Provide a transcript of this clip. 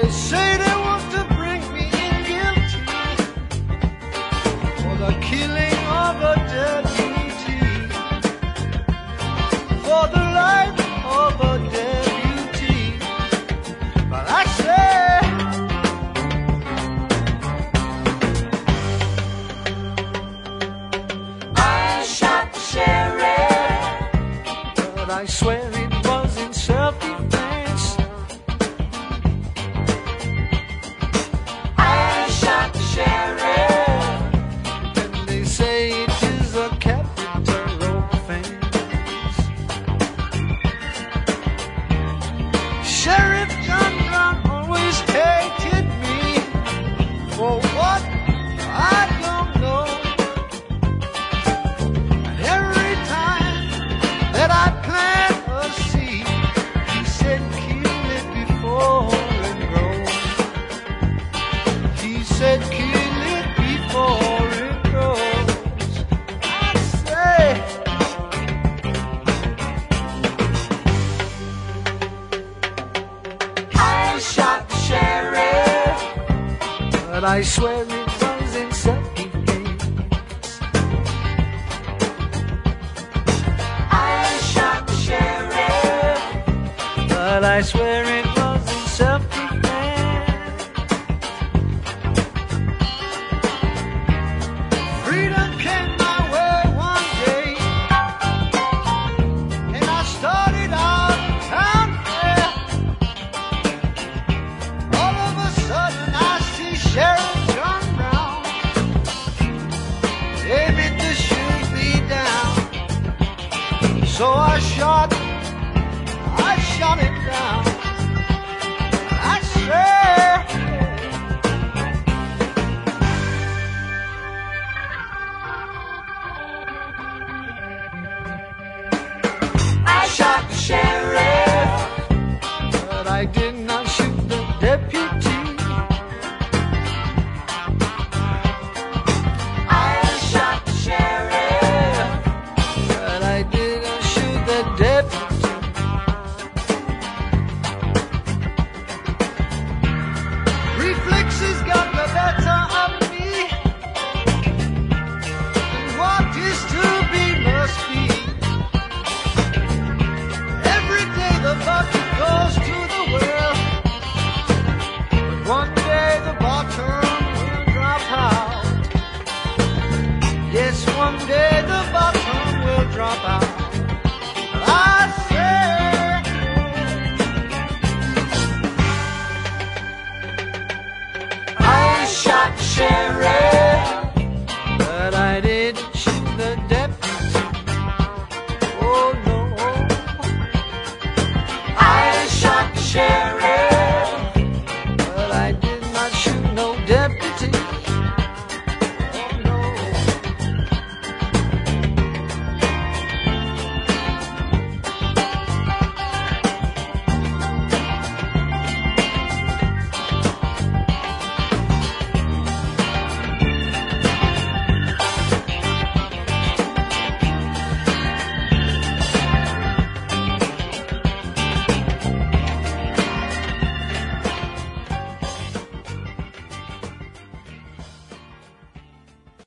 They say they want to bring me in guilty for the killing of a deputy, for the life of a deputy. But I say, I shot the sheriff, but I swear it was in self-defense. I shot the sheriff, and they say it is a capital offense. Sheriff John Brown always hated me for what I don't know. And every time that I plant a seed, he said kill it before it grows. He said kill it before it grows. I say, I shot the sheriff, but I swear it was in self-defense. I shot the sheriff, but I swear it